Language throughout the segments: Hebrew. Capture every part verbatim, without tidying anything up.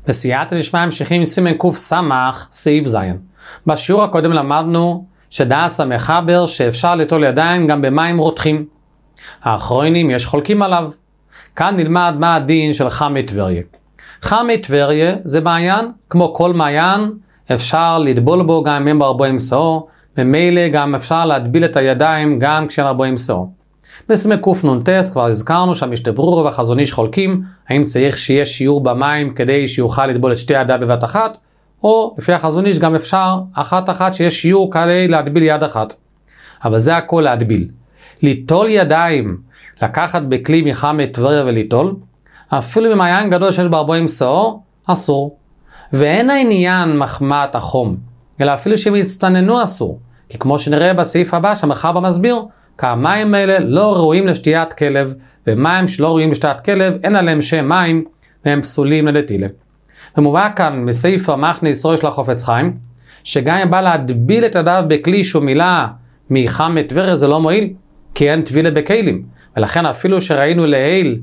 בסייעתא דשמיא ממשיכים סימן קוף סמך סעיף זין. בשיעור הקודם למדנו שדעס המחבר שאפשר ליטול ידיים גם במים רותחים. האחרונים יש חולקים עליו. כאן נלמד מה הדין של חמי טבריה. חמי טבריה זה מעיין, כמו כל מעיין אפשר לטבול בו גם אם ארבעים סעור, ממילא גם אפשר להטביל את הידיים גם כשאין ארבעים סעור. בסימן קוף נונטס כבר הזכרנו שהמשנה ברורה והחזון איש חולקים האם צריך שיהיה שיעור במים כדי שיוכל לטבול את שתי ידיו בבת אחת, או לפי החזון איש גם אפשר אחת אחת שיש שיעור כדי להטביל יד אחת. אבל זה הכל להטביל. ליטול ידיים, לקחת בכלי מחמי טבריה וליטול, אפילו במעיין גדול שיש בארבעים סעור, אסור. ואין העניין מחמת החום, אלא אפילו שהם יצטננו אסור. כי כמו שנראה בסעיף הבא שהמחבר מסביר, כי המים האלה לא ראויים לשתיית כלב, ומים שלא ראויים לשתיית כלב, אין עליהם שם מים, והם פסולים לנטילה. ומובא כאן מסעיף מחנה ישראל של החפץ חיים, שגם אם בא להטביל את ידיו בכלי שהוא מילה מחמי טבריה זה לא מועיל, כי אין טבילה בכלים. ולכן אפילו שראינו לעיל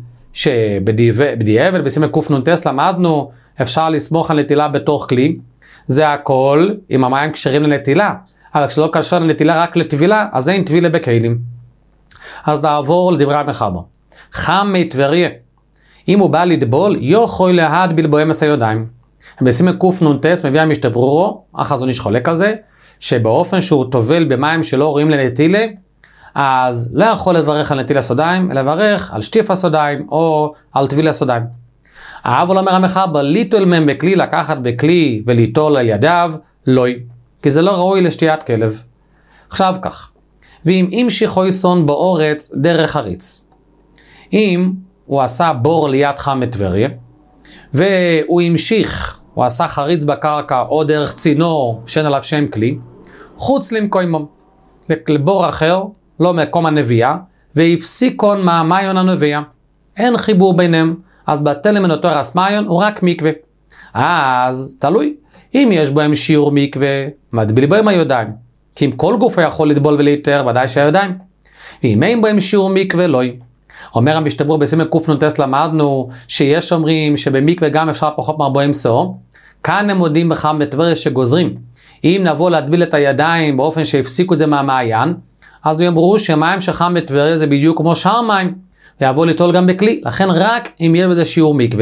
שבדיעבד בסימן קוף נונטס למדנו אפשר לסמוך על נטילה בתוך כלי, זה הכל עם המים כשרים לנטילה. אבל כשלא קשר לנטילה רק לטבילה, אז אין טבילה בכלים. אז נעבור לדברי המחבר. חמי טבריה, אם הוא בא לטבול, יכול להטביל בו אמס הידיים. בסימן קוף נונטס מביא המשנה ברורה, החזון איש חולק על זה, שבאופן שהוא טובל במים שלא ראויים לנטילה, אז לא יכול לברך על נטילה סודיים, אלא לברך על שטיף הסודיים או על טבילה סודיים. אבל אומר המחבר, ליטול מהם בכלי, לקחת בכלי וליטול על ידיו, לא. כי זה לא ראוי לשתיית כלב. עכשיו כך, ואם המשיך חויסון באורץ דרך חריץ, אם הוא עשה בור ליד חמי טבריה, והוא המשיך, הוא עשה חריץ בקרקע או דרך צינור שאין עליו שם כלי, חוץ למקומו, לבור אחר, לא מקום הנביאה, והפסיקון מהמיון הנביאה. אין חיבור ביניהם, אז בטל ממנו תואר הסמיון הוא רק מקווה. אז תלוי. אם יש בהם שיעור מקווה, מטביל בהם הידיים. כי אם כל גוף יכול לטבול ולהיטר, ודאי שהידיים. ואם אין בהם שיעור מקווה, לא. אומר המשנה ברורה בסימן קוף נונטס למדנו, שיש אומרים שבמקווה גם אפשר פחות מ-ארבעים סעור. כאן הם מודים בחמי טבריה שגוזרים. אם נבוא להטביל את הידיים באופן שהפסיקו את זה מהמעיין, אז יאמרו שמים של חמי טבריה זה בדיוק כמו שאר מים, ויבוא ליטול גם בכלי. לכן רק אם יהיה בזה שיעור מקווה.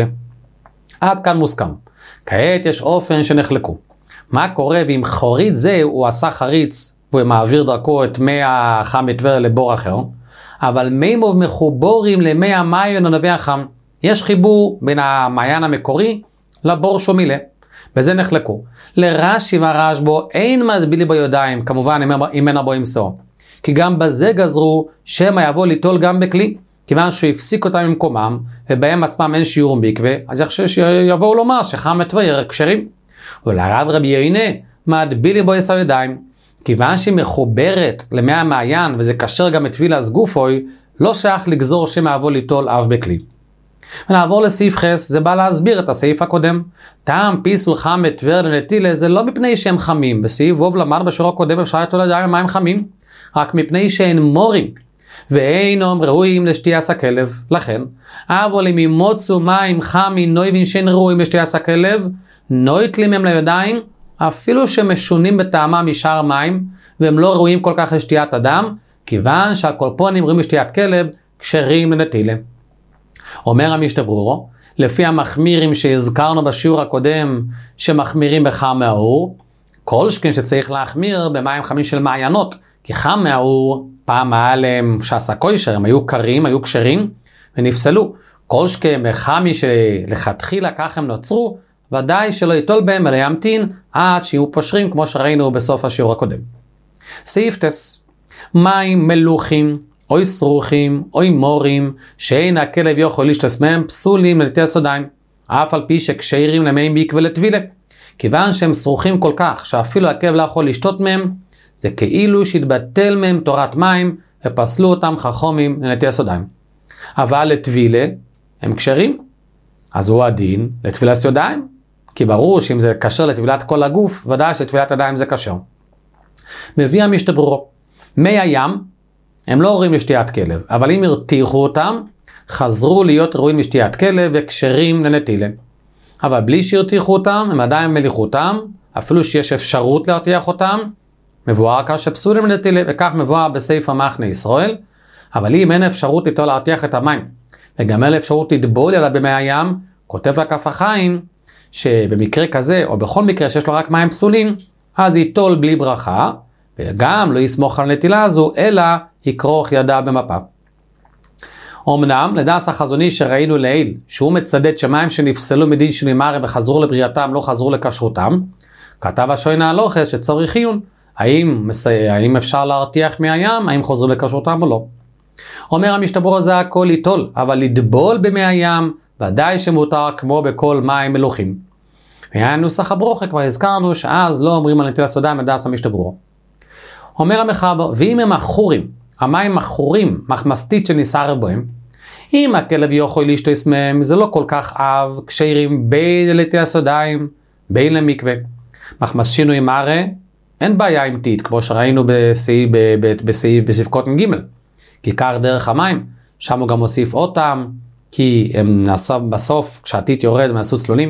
עד כאן מוסכם. כעת יש אופן שנחלקו. מה קורה ואם חריץ זה הוא עשה חריץ והוא מעביר דרכו את מי החמי טבריה לבור אחר, אבל מימוב מחובורים למי המיון הנביא החם. יש חיבור בין המעיין המקורי לבור שומילה. בזה נחלקו. לרש"י והרשב"א אין מטבילי בידיים, כמובן אם אין ארבעים סעור. כי גם בזה גזרו שמא יבוא ליטול גם בכלי. כיוון שהוא הפסיק אותם ממקומם, ובהם עצמם אין שיעור מקווה, אז יחשב שיבואו לומר שחמי טבריה כשרים. ולרב רבי יהוינה, מטבילי בו עשר ידיים. כיוון שהיא מחוברת למי המעיין, וזה קשר גם את טבילה גופוי, לא שייך לגזור שמא יבוא ליטול אף בכלי. ונעבור לסעיף חס, זה בא להסביר את הסעיף הקודם. טעם פיסול חמי טבריה לנטילה, זה לא מפני שהם חמים. בסעיף ווב למד בשיעור הקודם אפשר ליטול ידיים במים חמים, רק מפני שהן מורים. ואינם ראויים לשתיית הכלב. לכן, אבל אם ימוצו מים חמי נויבין שאין ראויים לשתיית הכלב, נויטלים הם לידיים, אפילו שמשונים בטעמם משאר מים, והם לא ראויים כל כך לשתיית אדם, כיוון שעל כל פונים ראויים לשתיית כלב, כשרים לנטילה. אומר המשנה ברורה, לפי המחמירים שהזכרנו בשיעור הקודם, שמחמירים בחם מהאור, כל שכן שצריך להחמיר במים חמים של מעיינות, כי חם מהאור, פעם היה להם שעשה כושר, הם היו קרים, היו כשרים, ונפסלו. כל שכן מחמי שלכתחילה כך הם נוצרו, ודאי שלא יטול בהם, אלא ימתין עד שיהיו פושרים, כמו שראינו בסוף השיעור הקודם. סעיף תס, מים מלוכים, אוי סרוכים, אוי מורים, שאין הכלב יכול לשתות מהם, פסולים לנטילה סודיים, אף על פי שכשרים למי מקווה לטבילה. כיוון שהם סרוכים כל כך, שאפילו הכלב לא יכול לשתות מהם, זה כאילו שהתבטל מהם תורת מים, ופסלו אותם חכמים לנטילה סודיים. אבל לטבילה, הם כשרים. אז הוא הדין לטבילת ידיים. כי ברור שאם זה קשר לטבילת כל הגוף, ודאי שלטבילת ידיים זה קשר. מביא המשנה ברורה. מי הים, הם לא ראויים לשתיית כלב, אבל אם הרתיחו אותם, חזרו להיות ראויים לשתיית כלב, וכשרים לנטילה. אבל בלי שירתיחו אותם, הם עדיין מליחותם, אפילו שיש אפשרות להרתיח אותם, מבואר כאן שפסולים לנטילה, וכך מבואר בספר מחנה ישראל, אבל אם אין אפשרות איתו להרתיח את המים, וגם אין אפשרות לטבול אלא במי הים, כותב לכף החיים, שבמקרה כזה, או בכל מקרה שיש לו רק מים פסולים, אז ייטול בלי ברכה, וגם לא יסמוך על נטילה הזו, אלא יקרוך ידה במפה. אמנם, לדעס החזוני שראינו לעיל, שהוא מצדד שמים שנפסלו מדין שינוי מראה וחזרו לבריאתם, לא חזרו לכשרותם, כתב השוינה הלוכס שצורך עיון, האם, האם אפשר להרתיח מהים, האם חוזרים לכשרותם או לא. אומר המשתברור הזה הכל ליטול, אבל לטבול במי הים, ודאי שמותר כמו בכל מים מלוכים. והיה נוסח הברוכה, כבר הזכרנו שאז לא אומרים על נטילת ידיים לדעס המשתברור. אומר המחבר, ואם הם אחורים, המים אחורים, מחמסתית שניסר בהם, אם הכלב יכול להשתוס מהם, זה לא כל כך אב, כשרים בין לנטילת ידיים, בין למקווה. מחמס שינוי מראה, אין בעיה עם תית, כמו שראינו בסעיף, בסעיף, בספקות מג' כיכר דרך המים, שם הוא גם מוסיף עוד טעם, כי הם נעשה בסוף, כשהתית יורד, הם נעשו צלולים.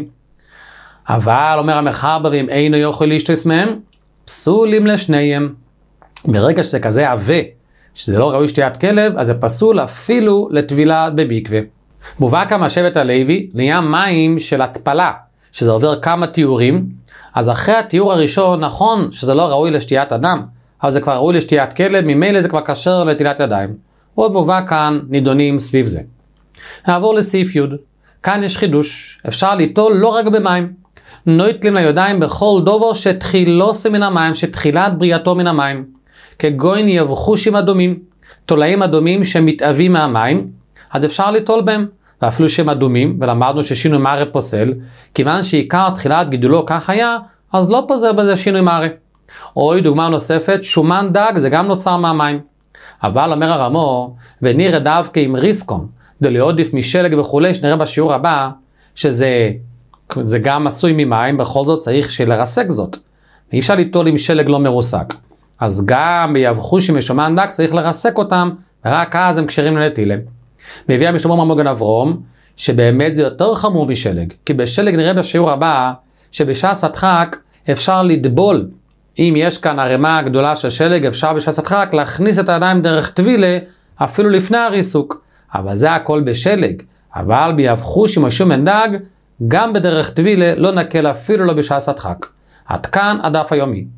אבל אומר המחבר, אם אינו יכול להשתוס מהם, פסולים לשניהם. ברגע שזה כזה עווה, שזה לא ראוי שתיית כלב, אז זה פסול אפילו לטבילה במקווה. מובא כמה שבט הלוי, לעניין מים של התפלה, שזה עובר כמה תיאורים, אז אחרי התיאור הראשון, נכון שזה לא ראוי לשתיית אדם, אבל זה כבר ראוי לשתיית כלב, ממילא זה כבר קשר לנטילת ידיים. עוד מובא כאן נידונים סביב זה. נעבור לסעיף י', כאן יש חידוש, אפשר ליטול לא רק במים, נוטלים לידיים בכל דובר שתחילוסי מן המים, שתחילת בריאתו מן המים, כגוין יבחושים אדומים, תולעים אדומים שמתאבים מהמים, אז אפשר ליטול בהם, ואפילו שהם אדומים, ולמדנו ששינוי מראה פוסל, כיוון שעיקר תחילת גידולו כך היה, אז לא פוזר בזה שינוי מראה. או דוגמה נוספת, שומן דג זה גם נוצר מהמים. אבל אומר הרמו, ונראה דווקא עם ריסקום, דליעודיף משלג וכו', שנראה בשיעור הבא, שזה זה גם עשוי ממים, בכל זאת צריך לרסק זאת. אי אפשר ליטול עם שלג לא מרוסק. אז גם ביבחושים ושומן דג צריך לרסק אותם, ורק אז הם כשרים לנטילה. מביא המשתברור מהמגן אברום, שבאמת זה יותר חמור משלג, כי בשלג נראה בשיעור הבא, שבשעת הדחק אפשר לטבול, אם יש כאן ערימה גדולה של שלג, אפשר בשעת הדחק להכניס את הידיים דרך טבילה, אפילו לפני הריסוק, אבל זה הכל בשלג, אבל ביבחושים ושומן דג, גם בדרך טבילה לא נקל אפילו לא בשעת הדחק. עד כאן הדף היומי.